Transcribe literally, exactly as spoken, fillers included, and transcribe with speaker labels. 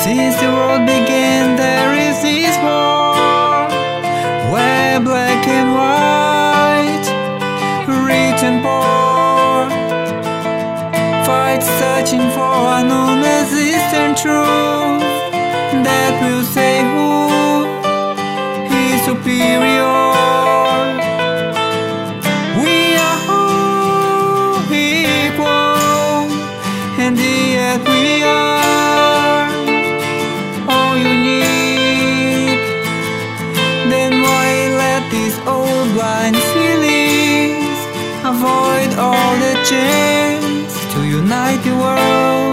Speaker 1: Since the world began, there is this war, where black and white, rich and poor, fight searching for a non-existent truth that will say who is superior. We are all equal, and yet we are all unique. Then why let these old blind feelings avoid all the chance to unite the world?